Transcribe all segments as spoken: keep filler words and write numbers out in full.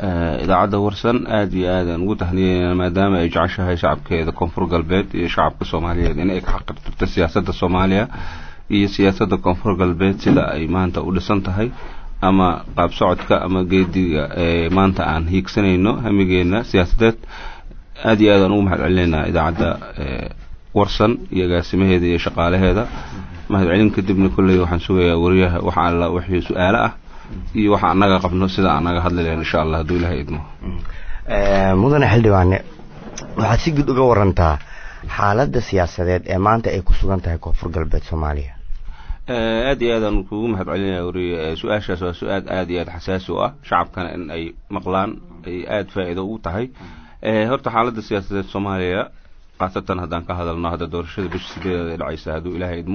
idaacadda warsan aad iyo aad aan ugu tahniyeyna maadaama ay jeceshahay shacabkeeda koonfur galbeed iyo shacabka Soomaaliyeed in ay ka xaqirto siyaasadda Soomaaliya iyo siyaasadda koonfur galbeed sida ay maanta u dhisan tahay ama qaab socodka ama geediga ee maanta aan hiigsanayno hamigeena siyaasadeed aad iyo aad aan ugu mahadcelinaynaa idaacadda warsan iyo gaasimaheeda iyo shaqaalaheeda mahadcelin kadibna kulay waxaan sugayaa wariyaha waxa alla wixii su'aalo ah iyo waxa anaga qabno sida anaga hadlayeen insha Allah haduu Ilaahay idmo ee mudane xildhibaane waxa si guud uga warantaa xaaladda siyaasadeed ee maanta ay ku sugan tahay koonfur galbeed Soomaaliya ee aad iyo aad aan kugu mahadcelinayaa wariyaha su'aashaas waa su'aal aad iyo aad xasaasi u ah shacabkana in ay maqlaan ay aad faa'iido u tahay ee horta xaaladda siyaasadeed Soomaaliya qaasatan haddaan ka hadalno hadda doorashada bisha sideed ee dhacaysa haduu Ilaahay idmo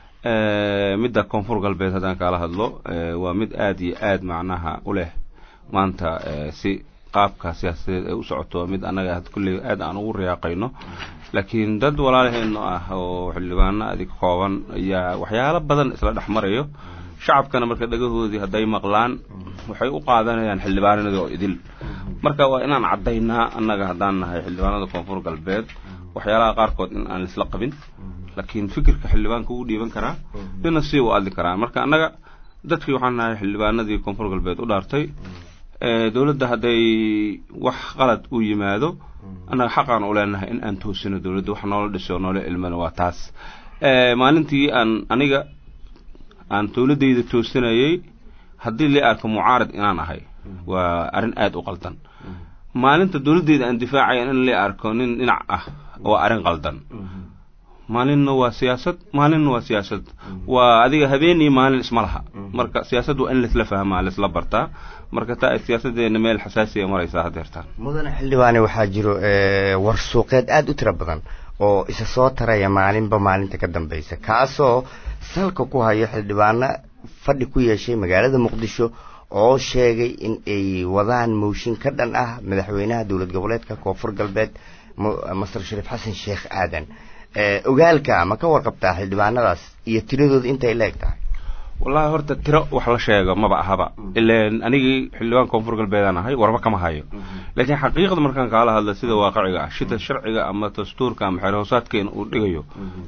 ee midda koonfur galbeed haddaan kala hadlo waa mid aad iyo aad macnaha u leh maanta si qaabka siyaasadeed ay u socoto mid anaga had kulli aad aan ugu riyaaqayno laakiin dad walaalaheena ah oo xildhibaano adig kooban ayaa waxyaalo badan isla dhaxmarayo shacabkana marka dhagahoodii haday maqlaan waxay u qaadanayaan xildhibaanada oo idil marka waa inaan cadeynaa anaga hadaan nahay xildhibaanada koonfur galbeed waxyaalaha qaarkood in aan isla qabin laakiin fikirka xildhibaanka uu dhiiban karaa dina si uu adli karaa marka anaga dadkii waxaan nahay xildhibaanadii koonfur galbeed u dhaartay ee dawladda haday wax qalad u yimaado anaga xaqan u leenahay in aan toosino dawladda wax noola dhiso noola ilmana waa taas ee maalintii aan aniga aan dawladdeeda toosinayay hadii la arko mucaarad inaan ahay waa arin aad u qaldan maalinta dawladdeeda aan difaacay in la arko nin dhinac ah waa arin qaldan maalinna waa siyaasad maalinna waa siyaasad waa adiga habeenii maalin isma laha marka siyaasaddu in la isla fahmaa la isla bartaa marka taa siyaasadeena meel xasaasi ah maraysa hadeertaan mudane xildhibaane waxa jiro ee war suuqeed aad u tira badan oo isa soo taraya maalinba maalinta ka dambaysa kaasoo salka ku hayo xildhibaano fadhi ku yeeshay magaalada Muqdisho oo sheegay in ay wadaan mooshin ka dhan ah madaxweynaha dawlad goboleedka koonfur galbeed Masar Shariif Xasan Sheekh Aadan ee ogaalka ma ka warqabtaa xildhibaanadaas iyo tiradooda intay leegtahay wallahi horta tiro wax la sheego ma ba ahaba ileen anigi xildhibaan koonfur galbeedana ahay warba kama hayo laakiin xaqiiqada markaan kala hadlo sida waaqiciga ah shida sharciga ama dastuurka ama xeeroosaadkeen uu dhigayo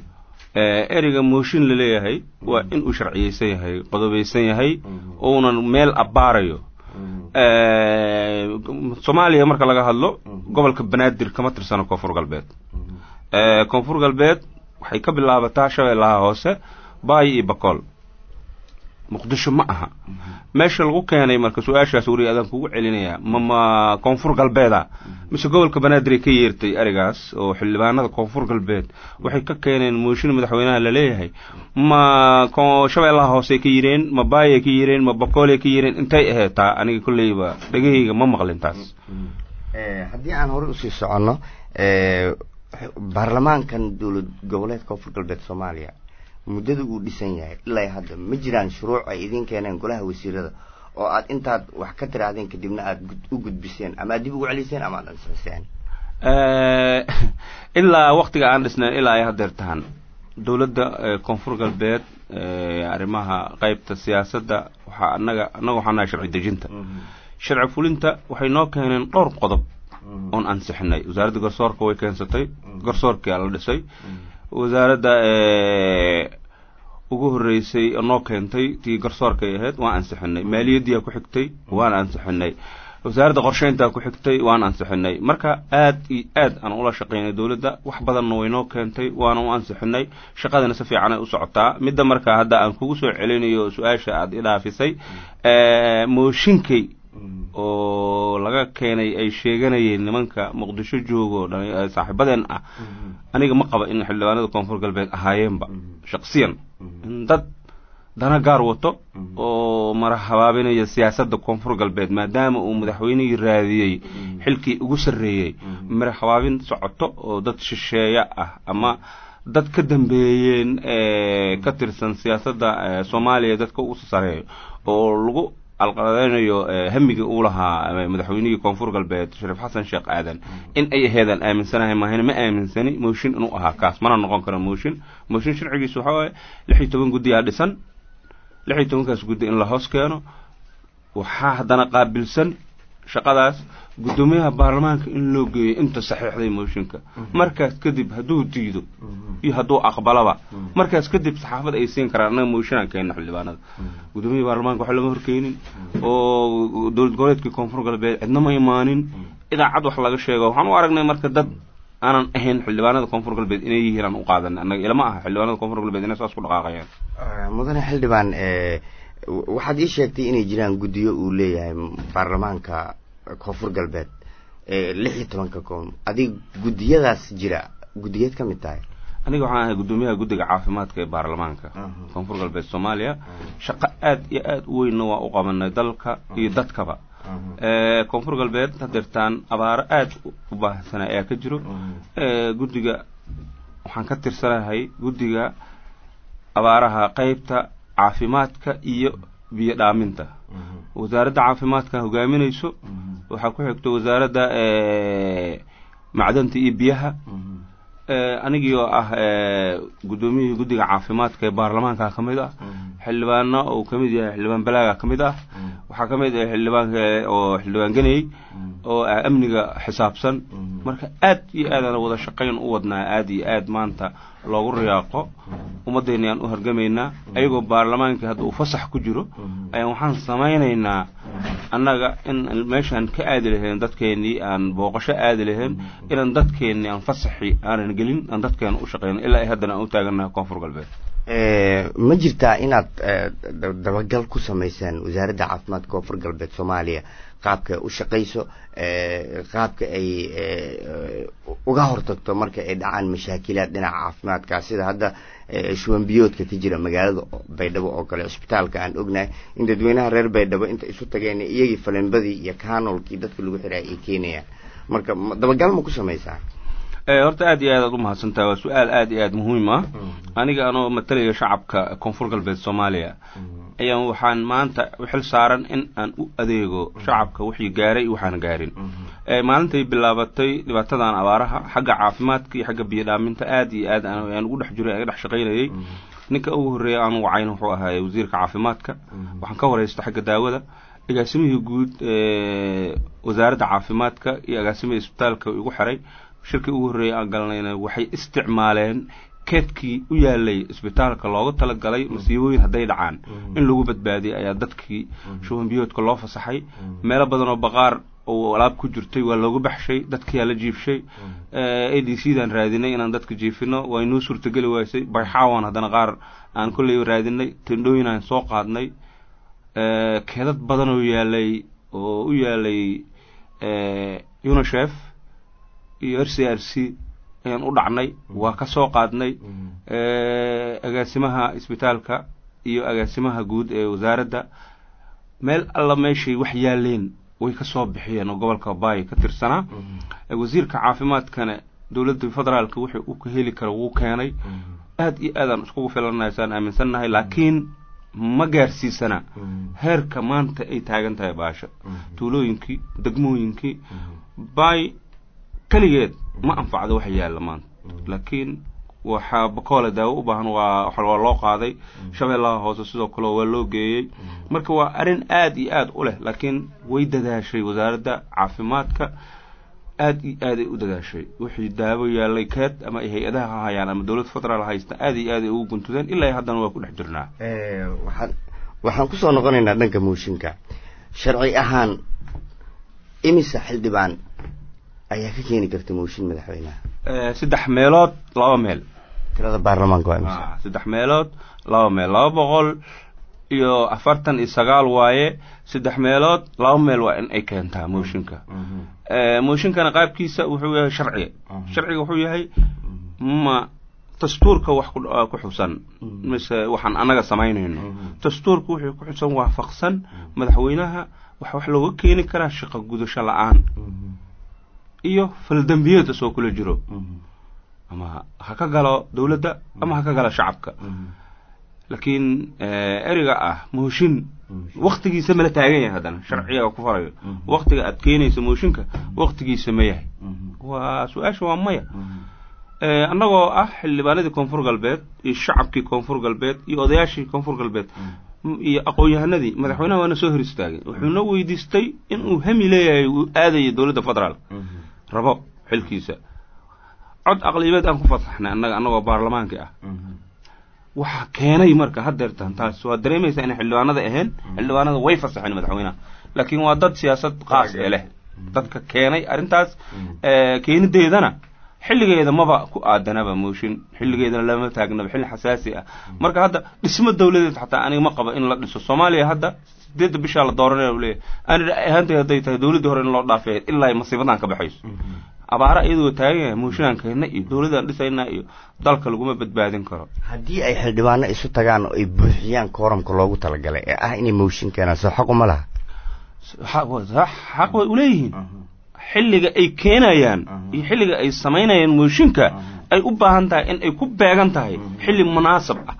ee eriga mooshin la leeyahay waa in uu sharciyeysan yahay qodobeysan yahay oo meel abaarayo ee Soomaaliya marka laga hadlo gobolka Banaadir kama tirsana koonfur galbeed ee koonfur galbeed waxay ka bilaabataa Shabeellaha Hoose Baay iyo Bakool Muqdisho ma aha meesha lagu keenay marka su'aashaas wariyadan kugu celinaya mama koonfur galbeeda mise gobolka Banaadir ka yeertay arigaas oo xildhibaanada koonfur galbeed waxay ka keeneen mooshin madaxweynaha la leeyahay ma ko Shabeellaha Hoose ka yireen ma Baay ka yireen ma Bakool ka yireen intay aheeta aniga kullayba dhagahayga ma maqlin taas ee hadii aan hore u sii socono ee baarlamaankan dawlad goboleedka koonfur galbeed Soomaaliya muddada uu dhisan yahay ilaa hadda ma jiraan shuruuc ay idin keeneen golaha wasiirada oo aad intaad wax ka tiraadeen kadibna aad u gudbiseen ama dib ugu celiseen ama aad ansixiseen ee ilaa waqtiga aan dhisnay ilaa ay hadeertaan dawladda koonfur galbeed ee arimaha qaybta siyaasadda waxa anaga anaga waxaan sharci dejinta sharci fulinta waxay noo keeneen dhowr qodob on ansixinay wasaaradda garsoorka way keensatay garsoorka la dhisay wasaaradda ee ugu horeysay noo keentay tii garsoorka ahayd waan ansixinay maaliyadda ku xigtay waan ansixinay wasaaradda qorsheynta ku xigtay waan ansixinay marka aad iyo aad aan ula shaqeynay dawladda wax badan way noo keentay waan u ansixinay shaqadana si fiican ay u socotaa midda marka hadda aan kugu soo celinayo su'aasha aad ilaafisay ee mooshinkay oo laga keenay ay sheeganayeen nimanka Muqdisho joogo saaxiibadeen ah aniga ma qaba in xildhibaanada koonfur galbeed ahaayeenba shakhsiyan dad dana gaar wato oo marhabaabinaya siyaasadda koonfur galbeed maadaama uu madaxweynaha raadiyay xilkii ugu sareeyay marhabaabin socoto oo dad shisheeya ah ama dad ka dambeeyeen ee ka tirsan siyaasadda Soomaaliya dadka ugu sareeyo oo lagu alqaadanayo hamiga uu lahaa madaxweynaha koonfur galbeed Shariif Xasan Sheekh Aadan in ay heedan aaminsanahay ma ahna ma aaminsani mooshin inuu ahaa kaas mana noqon karo mooshin mooshin sharcigiisu waxa weeye lix iyo toban guddi ah dhisan lix iyo toban kaas guddi in la hoos keeno waxa hadana qaabilsan shaqadaas gudoomiyaha baarlamaanka in loo geeyo inta saxiixday mooshinka markaas kadib hadduu diido iyo hadduu aqbalaba markaas kadib saxaafada ay siin karaan anaga mooshinaan keena xildhibaanada gudoomiyaha baarlamaanka waxa lama horkeenin oo dowlad goboleedka koonfur galbeed cidna ma imaanin idaacad wax laga sheego waxaan u aragnay marka dad aanan ahayn xildhibaanada koonfur galbeed inay yihiin aan u qaadanay annaga ilama aha xildhibaanada koonfur galbeed inay saas ku dhaqaaqayaan mudane xildhibaan waxaad ii sheegtay inay jiraan guddiyo uu leeyahay baarlamaanka koonfur galbeed lix iyo tobanka koon adig guddiyadaas jira guddigeed ka mid tahay aniga waxaan ahay gudoomiyaha guddiga caafimaadka ee baarlamaanka koonfur galbeed soomaaliya shaqo aad iyo aad u weynna waa u qabanay dalka iyo dadkaba koonfur galbeed hadeertaan abaaro aad u baahsana ayaa ka jiro guddiga waxaan ka tirsanahay guddiga abaaraha qaybta caafimaadka iyo biyo dhaaminta wasaaradda caafimaadka hogaaminayso waxaa ku xigto wasaaradda macdanta iyo biyaha anigii oo ah gudoomiyihii guddiga caafimaadka ee baarlamaanka ka mid ah xildhibaano oo ka mid yahay xildhibaan balaaga ka mid ah waxaa ka mid ah xildhibaanka oo xildhibaan ganay oo amniga xisaabsan marka aad iyo aad aan wada shaqayn u wadnaa aad iyo aad maanta loogu riyaaqo ummaddeena aan u hargamaynaa ayagoo baarlamaanka hadda uu fasax ku jiro ayaan waxaan samaynaynaa annaga in meeshaan ka aadi lahayn dadkeennii aan booqasho aadi lahayn inaan dadkeennii aan fasaxi aanan gelin aan dadkeena u shaqayno ilaa ay haddana aan u taagannahay koonfur galbeed ma jirtaa inaad dabagal ku samaysaan wasaaradda caafimaadka koonfur galbeed soomaaliya qaabka u shaqayso qaabka ay uga hortagto marka ay dhacaan mashaakilaad dhinaca caafimaadka sida hadda shuban biyoodka ka jira magaalada baydhabo oo kale cisbitaalka aan ognahay in dadweynaha reer baydhabo inta isu tageen iyagii faleenbadii iyo kaanolkii dadka lagu xiray ay keenayaan marka dabagal ma ku samaysaa horta aad iyo aad aad u mahadsantahay waa su-aal aad iyo aad muhiim ah aniga anoo matalaya shacabka koonfur galbeed soomaaliya ayaan waxaan maanta xil saaran in aan u adeego shacabka wixii gaaray iyo waxaan gaarin maalintay bilaabatay dhibaatadan abaaraha xagga caafimaadka iyo xagga biyo dhaaminta aad iyo aad aan ugu dhex jiray aan dhex shaqaynayay ninka ugu horreeya aan wacayn wuxuu ahaa wasiirka caafimaadka waxaan ka wareysta xagga daawada agaasimihii guud wasaaradda caafimaadka iyo agaasimihii isbitaalka igu xiray shirkii ugu horreeyay aan galnayna waxay isticmaaleen keedkii u yaalay isbitaalka loogu talagalay masiibooyin hadday dhacaan in lagu badbaadiyay ayaa dadkii shuban biyoodka loo fasaxay meelo badan oo baqaar oo alaab ku jirtay waa loogu baxshay dadkiyaa la jiifshay a d c daan raadinay inaan dadka jiifino waa inoo suurtageli waysay bayxaawan haddana qaar aan kolley raadinay tendhooyin aan soo qaadnay keedad badan oo yaalay oo u yaalay unicef iyo r c r c ayaan u dhacnay waa ka soo qaadnay agaasimaha isbitaalka iyo agaasimaha guud ee wasaaradda meel alla meeshay wax yaaleen way ka soo bixiyeen oo gobolka baay ka tirsanaa wasiirka caafimaadkana dowladda federaalka wixii uu ka heli karo wuu keenay aad iyo aadaan iskugu filanahay saan aaminsannahay laakiin ma gaarsiisana heerka maanta ay taagan tahay baasha tuulooyinkii degmooyinkii baay kaligeed ma anfacdo wax yaalla maanta laakiin waxaa bakoole daawo u baahan waa waa loo qaaday shabeellaha hoose sidoo kale waa loo geeyey marka waa arrin aad iyo aad u leh laakiin way dadaashay wasaaradda caafimaadka aad iyo aad ay u dadaashay wixii daawo yaallay keed ama ay hay-adaha ha hayaan ama dowladda federaal haysta aad iyo aad ay ugu guntudeen ilaa haddana waa ku dhex jirnaa waxaan waxaan kusoo noqonaynaa dhanka mooshinka sharci ahaan imisa xildhibaan ayaa ka keeni karta mooshin madaxweynaha saddex meelood laba meel tirada baarlamaanka waa imisa saddex meelood laba meel laba boqol iyo afartan iyo sagaal waaye saddex meelood laba meel waa in ay keentaa mooshinka mooshinkana qaabkiisa wuxuu yahay sharciga sharciga wuxuu yahay ma dastuurka wax ku xusan mise waxaan anaga samaynayno dastuurka wuxuu ku xusan waafaqsan madaxweynaha waxa wax looga keeni karaa shaqo gudasho la-aan iyo faldambiyeed soo kula jiro ama ha ka galo dawladda ama ha ka galo shacabka laakiin eriga ah mooshin waqtigiisa ma la taagan yahay haddana sharciga ku farayo waqtiga aad keenayso mooshinka waqtigiisa ma yahay waa su-aasha waa maya annagoo ah xildhibaanadii koonfur galbeed iyo shacabkii koonfur galbeed iyo odayaashii koonfur galbeed iyo aqoon-yahanadii madaxweynaha waana soo hor istaagay wuxuuna weydiistay inuu hami leeyahay uu aadayo dawladda federaalka rabo xilkiisa cod aqlibeed aan ku fasaxnay annaga annagoo baarlamaanka ah waxa keenay marka haddeertan taas waa dareemaysaa inay xildhibaanada ahayn xildhibaanada way fasaxeen madaxweynaha laakiin waa dad siyaasad qaas ee leh dadka keenay arrintaas keenideedana xilligeeda maba ku aadanaba mooshin xilligeedana lama taagnaba xilli xasaasi ah marka hadda dhismo dawladeed xataa aniga ma qabo in la dhiso Soomaaliya hadda sideed bisha la dooranayo leeyahay aan ahaantay haday tahay dawladda hore in loo dhaafay ilaa masiibadan ka baxayso abaara iyadoo taagan mooshinaan keenna iyo dawladda dhisayna iyo dalka laguma badbaadin karo haddii ay xildhibaano isu tagaan oo ay buuxiyaan kooramka loogu talagalay ee ah inay mooshin keenaan soo xaq uma laha xaq way u leeyihiin xilliga ay keenayaan iyo xilliga ay samaynayaan mooshinka ay u baahan tahay in ay ku beegan tahay xilli munaasab ah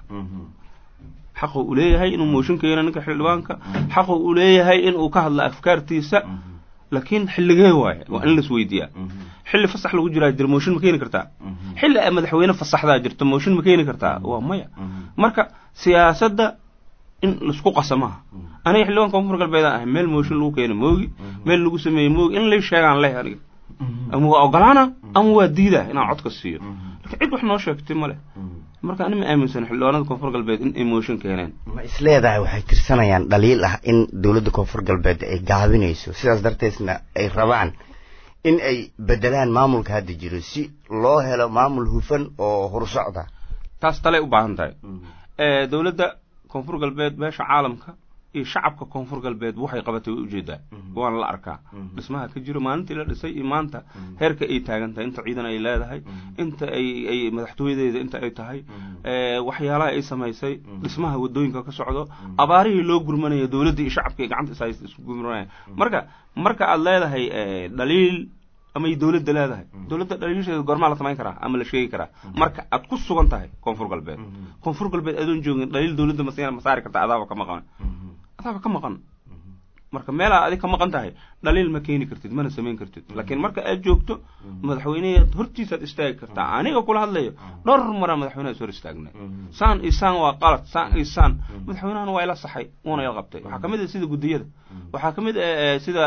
xaq uu leeyahay inuu mooshin keeno ninka xildhibaanka xaq uu leeyahay inuu ka hadlo afkaartiisa laakiin xilligee waaye waa in la isweydiiyaa xilli fasax lagu jiraa jir mooshin ma keeni kartaa xilli ay madaxweyne fasaxdaa jirto mooshin ma keeni kartaa waa maya marka siyaasadda in isku qasamaha aniga xilligan koonfur galbeed ah meel mooshin lagu keenay moogi meel lagu sameeyay moogi in la sheegaan leh aniga ama waa ogolaana ama waa diida inaan codka siiyo laakiin cid wax noo sheegtay ma leh marka anima aaminsan xildhibaanada koonfur galbeed in ay mooshin keeneen ma isleedahay waxay tirsanayaan dhaliil ah in dawladda koonfur galbeed ay gaabinayso sidaas darteedna ay rabaan in ay bedelaan maamulka hadda jiro si loo helo maamul hufan oo horsocda taas tale u baahan tahay ee dawladda koonfur galbeed beesha caalamka iyo shacabka koonfur galbeed waxay qabatay u jeedaa waan la arkaa dhismaha ka jiro maalintii la dhisay iyo maanta heerka ay taagan tahay inta ciidan ay leedahay inta ay ay madaxtooyadeeda inta ay tahay ee waxyaalaha ay samaysay dhismaha wadooyinka ka socdo abaarihii loo gurmanayo dawladda iyo shacabka gacanta is haysta isku gurmanaya marka marka aad leedahay dhaliil ama ay dawladda leedahay dawladda dhaliisheeda goorma la samayn karaa ama la sheegi karaa marka aad ku sugan tahay koonfur galbeed koonfur galbeed adoon joogin dhaliil dawladda ma masaari karta adaaba ka maqan adaaba ka maqan marka meel aad ka maqan tahay dhaliil ma keeni kartid mana sameyn kartid laakiin marka aad joogto madaxweynaha hortiisa aad istaagi kartaa aniga kula hadlayo dhowr mar madaxweynaha soo istaagnay saan isaan waa qalad saan isaan madaxweynaha waa ila saxay una ila qabtay waxa kamid ah sida gudiyada waxa kamid ah sida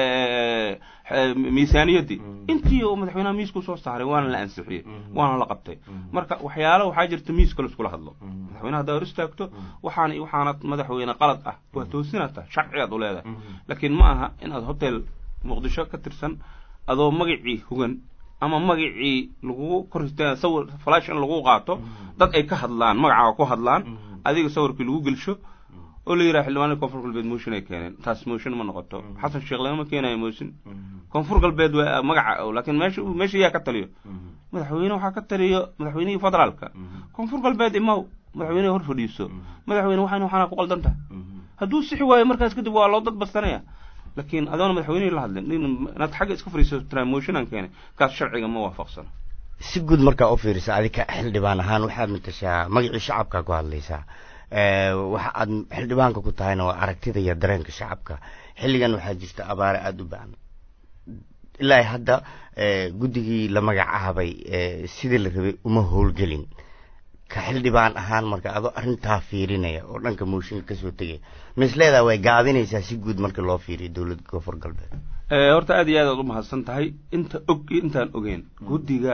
miisaaniyadii intii oo madaxweynaha miisku soo saaray waana la ansixiyay waana la qabtay marka waxyaalo waxa jirta miiska la isku hadlo madaxweynaha hada hor istaagto waxaan waxaana madaxweyne qalad ah waa toosinata sharciyeed u leedahay laakiin ma aha in aad hotel muqdisho ka tirsan adoo magacii hugan ama magacii lagu koristaa sawir flash in lagu qaato dad ay ka hadlaan magaca ku hadlaan adiga sawirkii lagu gelsho oo la yiraahdo xildhibaanada koonfur galbeed mooshin ay keeneen taas mooshin ma noqoto xasan sheekh lama keenayo mooshin koonfur galbeed waa magaca laakiin meesha meesha yaa ka taliyo madaxweyne waxa ka taliyo madaxweynihii federaalka koonfur galbeed imaw madaxweyne hor fadhiiso madaxweyne waxaan waxana ku qaldantaa hadduu sixi waayo markaas kadib waa loo dad bastanaya laakiin adoon madaxweynaha la hadlin inaad xagga iska fariiso promotion aan keenay kaas sharciga ma waafaqsan si guud markaa u fiirisa adika xildhibaan ahaan waxaad matashaa magacii shacabka ku hadlaysaa ee waxa aad xildhibaanka ku tahayna waa aragtida iyo dareenka shacabka xilligan waxaa jirta abaare aad u baahan ilaa hadda guddigii la magacaabay sidii la rabay uma howlgelin ka xildhibaan ahaan marka adoo arrintaa fiirinaya oo dhanka mooshinka kasoo tegay misleedaa way gaabinaysaa si guud marka loo fiiriyo dawladda koonfur galbeed ee horta aad iyo aad aad u mahadsan tahay inta og intaan ogeyn guddiga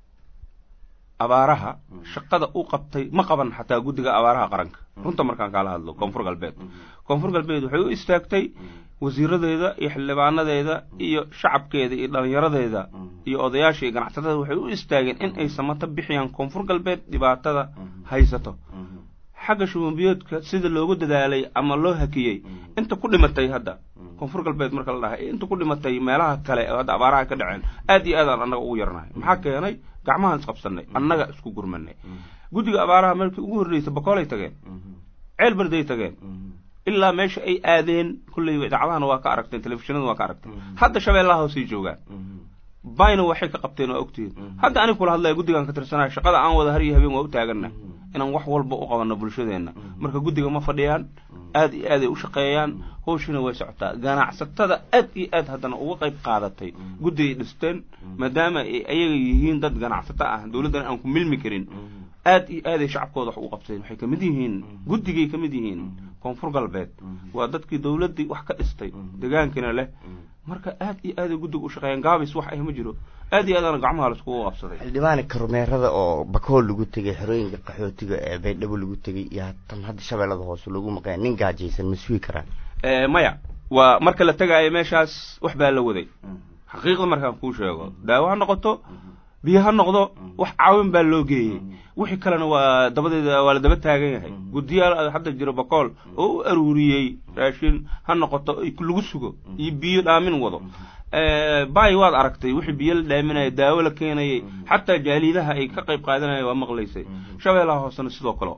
abaaraha shaqada uu qabtay ma qaban xataa guddiga abaaraha qaranka runta markaan kala hadlo koonfur galbeed koonfur galbeed waxay u istaagtay wasiiradeeda iyo xildhibaanadeeda iyo shacabkeeda iyo dhalinyaradeeda iyo odayaasha iyo ganacsatada waxay u istaageen in ay samato bixiyaan koonfur galbeed dhibaatada haysato xagga shubanbiyoodka sida loogu dadaalay ama loo hakiyey inta ku dhimatay hadda koonfur galbeed marka la dhahay inta ku dhimatay meelaha kale oo hadda abaaraha ka dhaceen aad iyo aad aan annaga ugu yarnahay maxaa keenay gacmahan isqabsanay annaga isku gurmanay guddiga abaaraha markii ugu horreysay bakoolay tageen ceel barday tageen ilaa meesha ay aadeen kullay idaacadahan waa ka aragteen telefishinada waa ka aragteen hadda shabeellaha hoosii joogaan bayna waxay ka qabteen oo ogtiin hadda aniga kula hadlay guddigan ka tirsanaa shaqada aan wada har iyo habeen waa u taaganna inaan wax walba u qabanno bulshadeena marka guddiga ma fadhiyaan aad iyo aad ay u shaqeeyaan hawshina way socotaa ganacsatada aad iyo aad haddana uga qayb qaadatay guddigay dhisteen maadaama ay ayaga yihiin dad ganacsato ah dawladdan aan ku milmi karin aad iyo aad ay shacabkooda wax u qabteen waxay kamid yihiin guddigay kamid yihiin koonfur galbeed waa dadkii dawladii wax ka dhistay deegaankina leh marka aad iyo aad guddiga u shaqeeyaan gaabis wax ay ma jiro aad iyo aad gacmaha la isku qabsaday xildhibaan kormeerada oo bakool lagu tagay xirooyinka qaxootiga ee baydhabo lagu tagay iyo tan hadda shabeellada hoose lagu maqaan nin gaajaysan ma sugi karaan ee maya waa marka la tagaayo meeshaas wax baa la waday xaqiiqda markaan ku sheego daawo ha noqoto biyaha noqdo wax caawin baa loo geeyay wixii kalena waa dabadeeda waa la daba taagan yahay gudiyaal hadda jiro bakool oo u aruuriyay raashin ha noqoto lagu sugo iyo biyo dhaamin wado ee baay waad aragtay wixii biyo la dhaaminay daawo la keenay hatta jaalidaha ay ka qayb qaadanayeen waa maqlaysay shabeellaha hoosena sidoo kale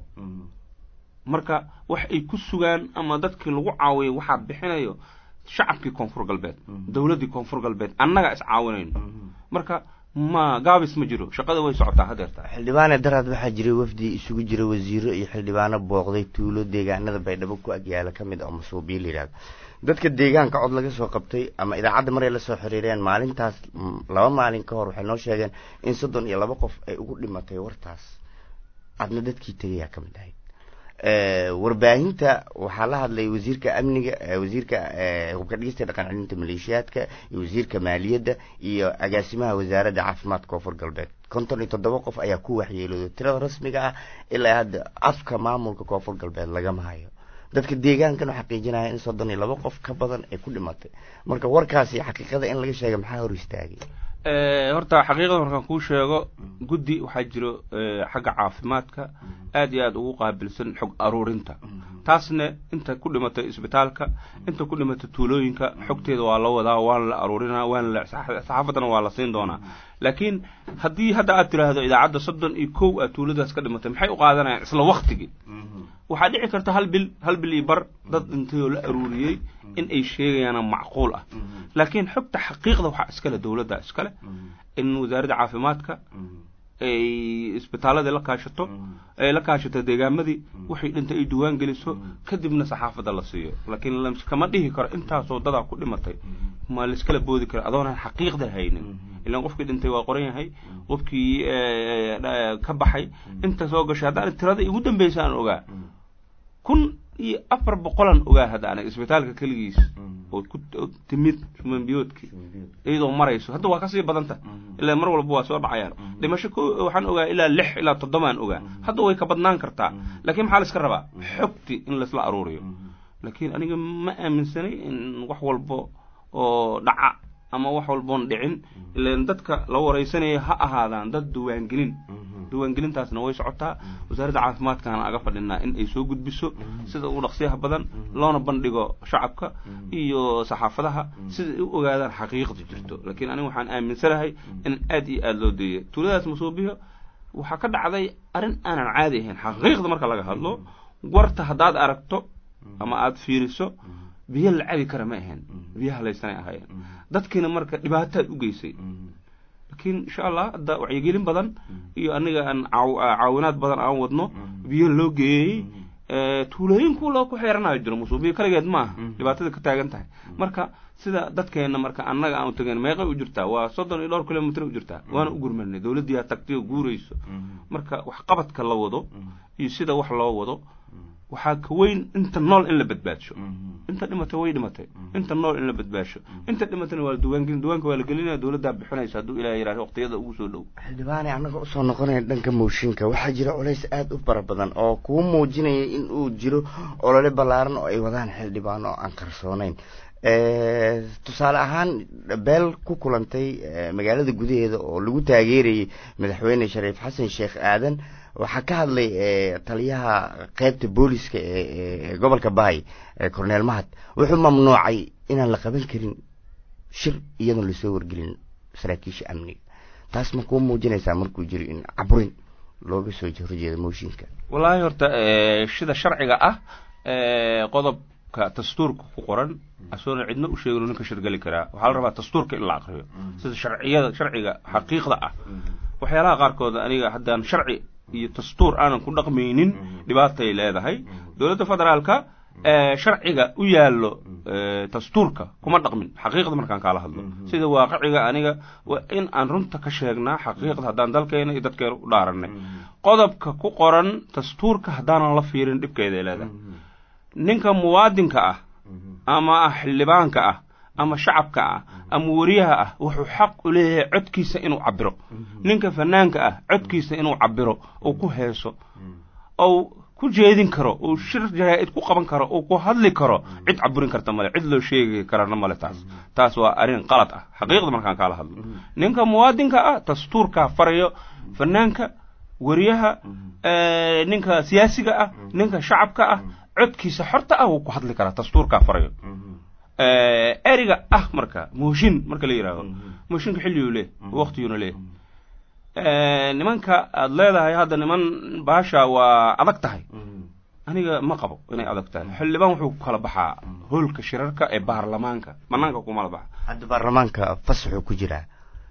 marka wax ay ku sugaan ama dadkii lagu caawiyay waxa bixinayo shacabkii koonfur galbeed dawladii koonfur galbeed annaga is caawinayno marka ma gaabis ma jiro shaqada way socotaa hadeerta xildhibaane daraad waxaa jiray wafdi isugu jira wasiiro iyo xildhibaano booqday tuulo deegaanada baydhabo ku agyaala ka mid ah masuubiil yiraahdo dadka deegaanka cod laga soo qabtay ama idaacadda maray la soo xiriireen maalintaas laba maalin ka hor waxay noo sheegeen in soddon iyo laba qof ay ugu dhimatay wartaas adna dadkii tagaya ka mid ahayd ee warbaahinta waxaa la hadlay wasiirka amniga wasiirka hubka dhigista dhaqan celinta maleeshiyaadka iyo wasiirka maaliyadda iyo agaasimaha wasaaradda caafimaadka koonfur galbeed konton iyo toddoba qof ayaa ku waxyeelooday tirada rasmiga ah ilaa hadda afka maamulka koonfur galbeed lagama hayo dadka deegaankan xaqiijinaya in soddon iyo laba qof ka badan ay ku dhimatay marka warkaasi xaqiiqada in laga sheego maxaa hor istaagay ee horta xaqiiqada markaan ku sheego guddi waxa jiro xagga caafimaadka aad iyo aad ugu qaabilsan xog aruurinta taasna inta ku dhimatay isbitaalka inta ku dhimatay tuulooyinka xogteeda waa la wadaa waan la aruurinaa waan la saxaafadana waa la siin doonaa laakiin haddii hadda aad tiraahdo idaacadda soddon iyo kow aad tuuladaas ka dhimatay maxay u qaadanayaan isla waqtigii waxaa dhici karta hal bil hal bil iyo bar dad intay la aruuriyay in ay sheegayaan macquul ah laakiin xogta xaqiiqda waxa iskale dawladda iskale in wasaaradda caafimaadka ay isbitaalada la kaashato ay la kaashato deegaamadii wixii dhinta ay duwaan geliso kadibna saxaafada la siiyo laakiin kama dhihi karo intaas oo dad ku dhimatay ma la iskala boodi karo adoon xaqiiqda haynin ilaa qofkii dhintay waa qoran yahay qofkii ka baxay inta soo gashay hadda tirada ugu dambeysay aan ogaa kun iyo afar boqolan ogaa hadda aan isbitaalka kaligiis oo ku timid shuman biyoodki iyadoo marayso hadda waa ka sii badanta ilaa mar walba waa soo dhacayaan dhimasho waxaan ogaa ilaa lix ilaa toddoba aan ogaa hadda way ka badnaan kartaa laakiin maxaa la iska rabaa xogti in la isla aruuriyo laakiin aniga ma aaminsanay in wax walba oo dhaca ama wax walboon dhicin ilaa dadka la wareysanaya ha ahaadaan dad duwaan gelin duwaan gelintaasna way socotaa wasaaradda caafimaadkana aga fadhinaa in ay soo gudbiso sida ugu dhaqsiyaha badan loona bandhigo shacabka iyo saxaafadaha sida ay u ogaadaan xaqiiqda jirto laakiin aniga waxaan aaminsanahay in aad iyo aad loo deeyo tuuladaas masuubiyo waxa ka dhacday arin aanan caadi ahayn xaqiiqda marka laga hadlo warta hadaad aragto ama aad fiiriso biyo la cabi kara ma ahayn biyaha laysanay ahaayeen dadkina marka dhibaato u geysay laakiin insha Allah hadda wacyigelin badan iyo aniga aan caawinaad badan aan wadno biyo loo geeyay ee tuulooyinku loo ku xeeranayo jiro masuubiyo kaligeed ma dhibaatada ka taagan tahay marka sida dadkeena marka annaga aan u tagan meeqa u jirtaa waa soddon iyo dhowr kiiloomitir u jirtaa waana u gurmanay dawladda tagtay guurayso marka wax qabadka la wado iyo sida wax loo wado waxaa ka weyn inta nool in la badbaadsho inta dhimatay way dhimatay inta nool in la badbaadsho inta dhimatayna waa duwaan gelin duwaanka waa la gelinaya dawladda bixinaysa hadduu ilaahay yiraahdo waqtiyada ugu soo dhow xildhibaane annaga u soo noqonaya dhanka mooshinka waxaa jira culays aad u fara badan oo kuu muujinaya in uu jiro olole ballaaran oo ay wadaan xildhibaano oo aan qarsoonayn tusaale ahaan beel ku kulantay magaalada gudaheeda oo lagu taageerayay madaxweyne shariif xasan sheekh aadan waxaa ka hadlay taliyaha qaybta booliska ee gobolka Baay Cornel Mahad wuxuu mamnuucay inaan la qaban karin shir iyadoo la soo wargelin saraakiisha amniga taas ma ku muujinaysaa markuu jiro in caburin looga soo horjeedo mooshinka wallahi horta shida sharciga ah qodob ka dastuurka ku qoran asoona cidna u sheegno ninka shirgali kara waxa la rabaa dastuurka in la aqriyo sida sharciyada sharciga xaqiiqda ah waxyaalaha qaarkood aniga haddaan sharci iyo dastuur aanan ku dhaqmaynin dhibaatay leedahay dawladda federaalka ee sharciga u yaalo dastuurka kuma dhaqmin xaqiiqda markaan kala hadlo sida waaqiciga aniga waa in aan runta ka sheegnaa xaqiiqda haddaan dalkeena iyo dadkeena u dhaaranay qodobka ku qoran dastuurka haddaan la fiirin dhibkeeda leedahay ninka muwaadinka ah ama xildhibaanka ah ama shacabka ah ama wariyaha ah wuxuu xaq u leeyahay codkiisa inuu cabiro ninka fanaanka ah codkiisa inuu cabiro oo ku heeso oo ku jeedin karo oo shir jaraa'id ku qaban karo oo ku hadli karo cid caburin karta male cid loo sheegi karana male taas taas waa arrin qalad ah xaqiiqda markaan kala hadlo ninka muwaadinka ah dastuurka farayo fanaanka wariyaha ee ninka siyaasiga ah ninka shacabka ah codkiisa xorta ah uu ku hadli kara dastuurka farayo ee eriga ah marka mooshin marka la yiraahdo mooshinka xilli uu leeyahay waqtiyuna leeyahay ee nimanka aad leedahay hadda niman baasha waa adag tahay aniga ma qabo inay adag tahay xildhibaan wuxuu kala baxaa hoolka shirarka ee baarlamaanka banaanka kuma la baxa hadda baarlamaanka fasaxu ku jira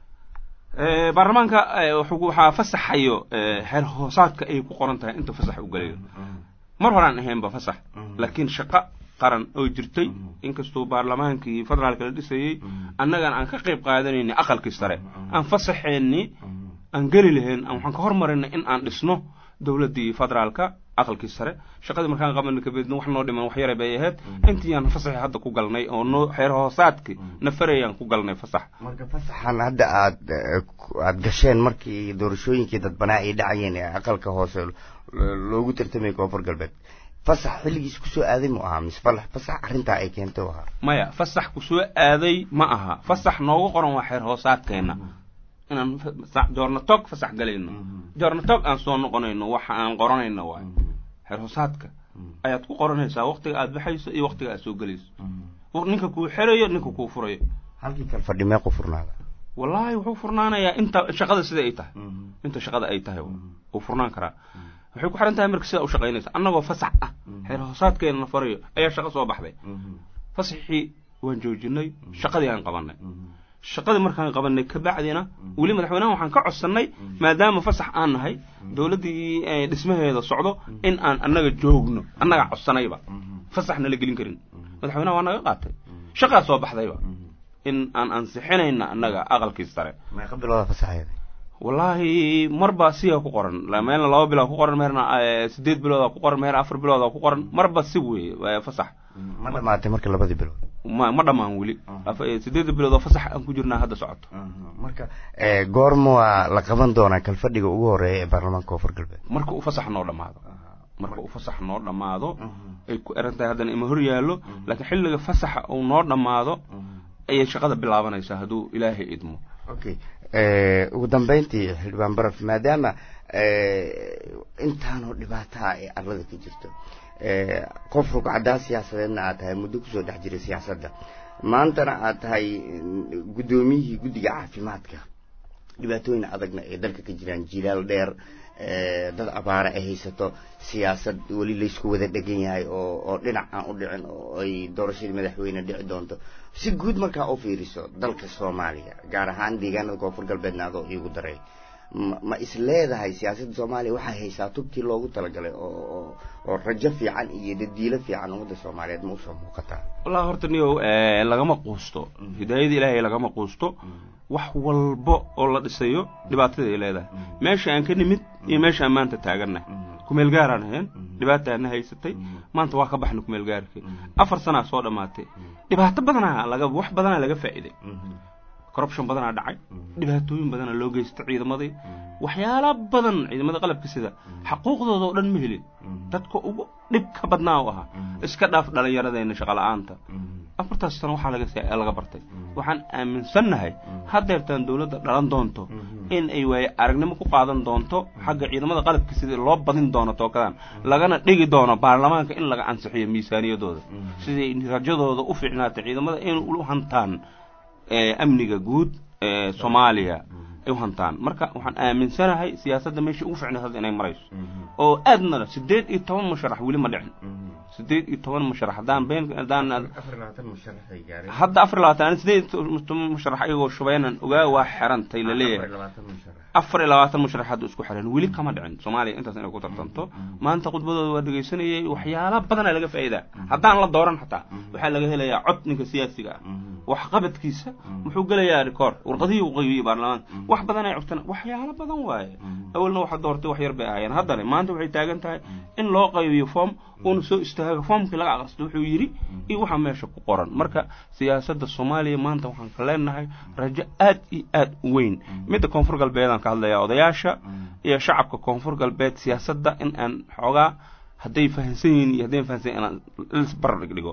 ee baarlamaanka wuxuu waxa fasaxayo heer hoosaadka ay ku qoran tahay inta fasax u galayo mar horaan ahayn ba fasax laakiin shaqo qaran oo jirtay inkastoo baarlamaankii federaalka la dhisayay annagan aan ka qayb qaadanayna aqalkii sare aan fasaxeeni aan gali lahayn aan waxaan ka hormarinay in aan dhisno dawladii federaalka aqalkii sare shaqadii markaan qabanay ka beedno wax noo dhiman wax yar bay ahayd intii aan fasax hadda ku galnay oo noo xeer hoosaadkii nafarayaan ku galnay fasax marka fasaxan hadda aad aad gasheen markii doorashooyinkii dadbanaa ay dhacayeen ee aqalka hoose loogu tartamay koonfur galbeed fasax xilligiis ku soo aaday ma aha mise fasax arrinta ay keentay waxa maya fasax ku soo aaday ma aha fasax noogu qoran waa xeer hoosaadkeena inaan fasax joorna tog fasax galayno joorna tog aan soo noqonayno waxa aan qoranayno waa xeer hoosaadka ayaad ku qoranaysaa waqtiga aad baxayso iyo waqtiga aad soo galayso ninka ku xirayo ninka ku furayo halkii kala fadhi mee ku furnaada wallahi wuxuu furnaanayaa inta shaqada sida ay tahay inta shaqada ay tahay uu furnaan karaa waxay ku xiran tahay marka sida u shaqaynaysa annagoo fasax ah xeer hoosaadkeena farayo ayaa shaqo soo baxday fasaxii waan joojinay shaqadii aan qabanay shaqadii markaan qabanay ka bacdina wali madaxweynaha waxaan ka codsanay maadaama fasax aan nahay dawladii ay dhismaheeda socdo in aan annaga joogno annaga codsanayba fasaxna la gelin karin madaxweynaha waa naga qaatay shaqaa soo baxdayba in aan ansixinayna annaga aqalkii sare ma qabilada fasaxeeda wallahi marba siya ku qoran la meelna laba bilood ku qoran meerna sideed bilood ku qoran meer afar bilood ku qoran marba si weey fasax ma dhamaatay marka labadii bilood ma ma dhamaan wali sideed bilood oo fasax aan ku jirnaa hadda socoto marka ee goormo la qaban doonaa kal fadhiga ugu horeeya ee baarlamaanka koonfur galbeed marka uu fasax noo dhamaado marka uu fasax noo dhamaado ay ku erantahay haddana ima hor yaalo laakiin xilliga fasaxa uu noo dhamaado ayay shaqada bilaabanaysaa hadduu ilaahay idmo okay ee ugu dambeyntii xildhibaan baraf maadaama ee intaanoo dhibaataa ay arlada ka jirto ee qof rugcadaa siyaasadeedna aad tahay muddo kusoo dhex jiray siyaasadda maantana aad tahay guddoomiyihii guddiga caafimaadka dhibaatooyin adagna ee dalka ka jiraan jilaal dheer ee dad abaara ay haysato siyaasad weli laysku wada dhegan yahay oo oo dhinac aan u dhicin oo ay doorashadii madaxweyne dhici doonto si guud markaa u fiiriso dalka Soomaaliya gaar ahaan deegaanada koonfur galbeedna adoo iigu daray ma is leedahay siyaasadda Soomaaliya waxay haysaa tubtii loogu talagalay oo oo rajo fiican iyo dadiilo fiican ummadda Soomaaliyeed ma u soo muuqataa wallahi horta niyo ee lagama quusto hidaayada Ilaahay lagama quusto wax walba oo la dhisayo dhibaatada ay leedahay meesha aan ka nimid iyo meesha aan maanta taagannahay kumeel gaaraan ahayn dhibaatana haysatay maanta waa ka baxna kumeel gaarkii afar sano soo dhamaatay dhibaato badan laga wax badan laga faa'iiday corruption badan dhacay dhibaatooyin badan loo geystay ciidamadii waxyaalo badan ciidamada qalabka sida xuquuqdooda oo dhan ma helin dadka ugu dhib ka badnaa oo aha iska dhaaf dhalinyaradeena shaqo la'aanta afartaas sano waxa laga laga bartay waxaan aaminsanahay hadeertan dawladda dhalan doonto in ay way aragnimo ku qaadan doonto xagga ciidamada qalabka sida loo badin doono tookadan lagana dhigi doono baarlamaanka in laga ansixiyo miisaaniyadooda sidii rajadooda u fiicnaatay ciidamada in u hantaan ee amniga guud ee Soomaaliya ay u hantaan marka waxaan aaminsanahay siyaasadda meesha ugu fiicnayd inay marayso oo aadna sideed iyo toban musharax wali ma dhicin sideed iyo toban musharax hadaan been hadaan afar iyo labaatan musharax ay gaareen hadda afar iyo labaatan sideed iyo toban musharax ayagoo shubaynan ogaa waa xirantay la leeyahay afar iyo labaatan musharax hadda isku xiran wali kama dhicin Soomaaliya intaas inay ku tartanto maanta khudbadooda waa dhageysanayay waxyaalo badan laga faa'iidaa hadaan la dooran xataa waxa laga helayaa cod ninka siyaasiga wax qabadkiisa wuxuu galayaa record warqadii uu qaybiyay baarlamaanka wax badan ay codtan waxyaalo badan waaye awalna waxa doortay wax yar bay ahaayeen haddana maanta waxay taagan tahay in loo qaybiyo form uuna soo istaago foomkii laga aqristo wuxuu yidhi iyo waxa meesha ku qoran marka siyaasadda Soomaaliya maanta waxaan ka leenahay rajo aad iyo aad u weyn midda koonfur galbeedaan ka hadlayaa odayaasha iyo shacabka koonfur galbeed siyaasadda in aan xoogaa hadday fahansan yihiin iyo hadday fahansan inaan isbar dhigo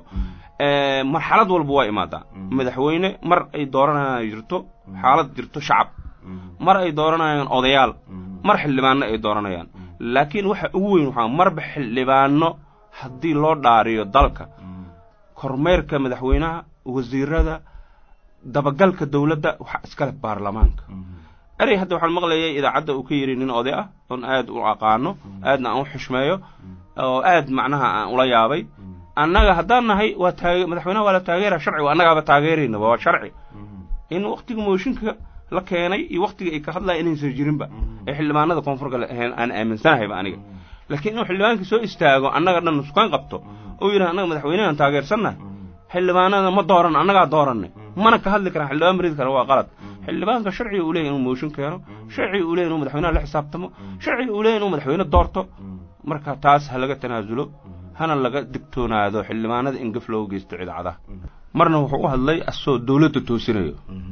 ee marxalad walba waa imaadaa madaxweyne mar ay dooranayaan jirto xaalad jirto shacab mar ay dooranayaan odayaal mar xildhibaano ay dooranayaan laakiin waxa ugu weyn waxa marba xildhibaano haddii loo dhaariyo dalka kormeerka madaxweynaha wasiirada dabagalka dawladda waxa iska leh baarlamaanka aray hadda waxaan maqlayay idaacadda uu ka yiri nin oday ah oo aad u aqaano aadna aan u xishmeeyo oo aad macnaha aan ula yaabay annaga haddaan nahay waa taag madaxweynaha waa la taageeraa sharci waa annagaaba taageerayna waa sharci in waqtiga mooshinka la keenay iyo waqtiga ay ka hadlayaan inaysan jirinba ee xildhibaanada koonfur galbeed aan aaminsanahay ba aniga laakiin inuu xildhibaanka soo istaago annaga dhan iskaan qabto oo yiraahdo annaga madaxweynaha aan taageersanahay xildhibaanada ma dooran annaga dooranay mana ka hadli karaan xildhibaan marid kale waa qalad xildhibaanka sharci uu leeyahay inuu mooshin keeno sharci uu leeyahay inuu madaxweynaha la xisaabtamo sharci uu leeyahay inuu madaxweyne doorto marka taas ha laga tanaasulo hana laga digtoonaado xildhibaanada in gaf loo geysto ciidacada marna wuxuu u hadlay asoo dawladda toosinayo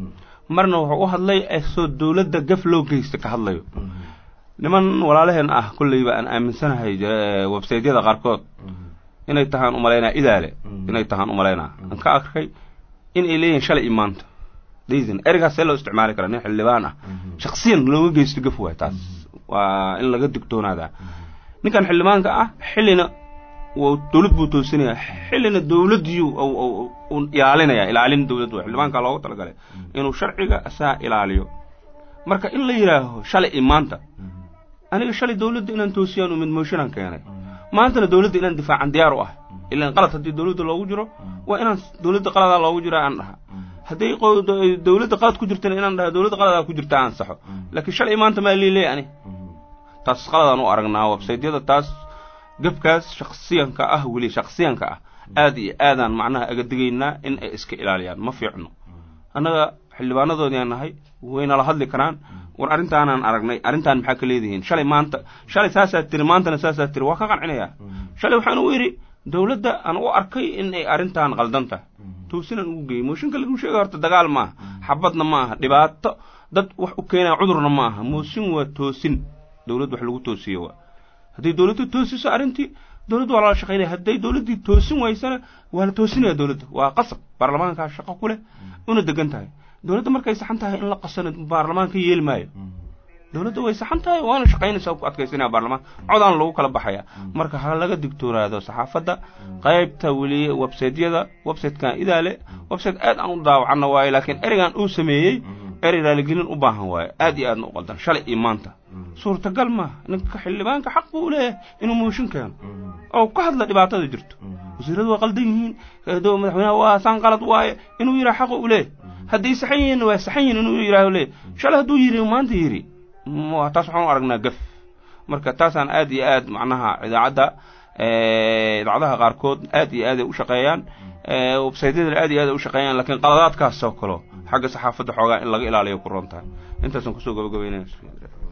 marna wuxuu u hadlay asoo dawladda gaf loo geysto ka hadlayo niman walaalaheen ah kullayba aan aaminsanahay website-yada qaarkood inay tahaan u maleynaa idaale inay tahaan u maleynaa aan ka arkay in ay leeyihiin shalay imaanta deedan erigaas loo isticmaali karaa nin xildhibaan ah shakhsiyan looga geysto gaf way taas waa in laga digtoonaada ninkan xildhibaanka ah xillina oo dawlad buu toosinaya xillina dawladdu oo ilaalinaya ilaalin dawladdu xildhibaanka loogu talagalay inuu sharciga asaa ilaaliyo marka in la yiraahdo shalay imaanta aniga shalay dawladda inaan toosiyaan u mid mooshinan keenay maantana dawladda inaan difaacan diyaar u ah ilaa qalad hadii dawladda loogu jiro waa inaan dawladda qalada loogu jiro aan dhaha hadii dawladda qalad ku jirtana inaan dhaha dawladda qalada ku jirta aan saxo laakiin shalay maanta ma leeyahay ani taas qaladaan u aragnaa website-yada taas gabkaas shakhsiyanka ah wali shakhsiyanka ah aad iyo aadaan macnaha aga digaynaa in ay iska ilaaliyaan ma fiicno annaga xildhibaanadoodii aan nahay wayna la hadli karaan war arrintaan aan aragnay arrintaan maxaa ka leedihiin shalay maanta shalay saasaa tiri maantana saasaa tiri waa ka qancinayaa shalay waxaan u yidhi dawladda aan u arkay in ay arrintaan qaldan tahay toosinan ugu geeyey mooshinka lagu sheegay horta dagaal ma aha xabadna ma aha dhibaato dad wax u keenaya cudurna ma aha mooshin waa toosin dawladda wax lagu toosiyo waa haddii dawladdu toosiso arrintii dawladdu waa la shaqeynaya hadday dawladdii toosin waysana waa la toosinaya dawladda waa qasab baarlamaanka shaqo ku leh una degan tahay dawladda markay saxan tahay in la qasano baarlamaanka yeeli maayo dawladda way saxan tahay waana shaqeynaysaa ku adkaysanaya baarlamaanka codaan lagu kala baxaya marka ha laga digtoonaado saxaafadda qaybta weli website-yada website-kan idaale website aad aan u daawacana waaye laakiin erigan uu sameeyey eri raaligelin u baahan waaye aad iyo aadna u qaldan shalay iyo maanta suurtagal ma ninka xildhibaanka xaq buu leeyahay inuu mooshin keeno oo ka hadla dhibaatada jirto wasiiradu waa qaldan yihiin doo madaxweynaha waa saan qalad waaye inuu yiraahdo xaq uu leeyahay haddii saxan yihiin waa saxan yihiin inuu yiraahdo leeyahay shalay hadduu yiri maanta yiri ma taas waxaan u aragnaa gaf marka taasaan aad iyo aad macnaha idaacadda ee idaacadaha qaarkood aad iyo aad ay u shaqeeyaan ee website-yada aad iyo aad ay u shaqeeyaan laakiin qaladaadkaas oo kale xagga saxaafadda xoogaa in laga ilaaliyo ku roontaa intaasaan kusoo gabagabeynaa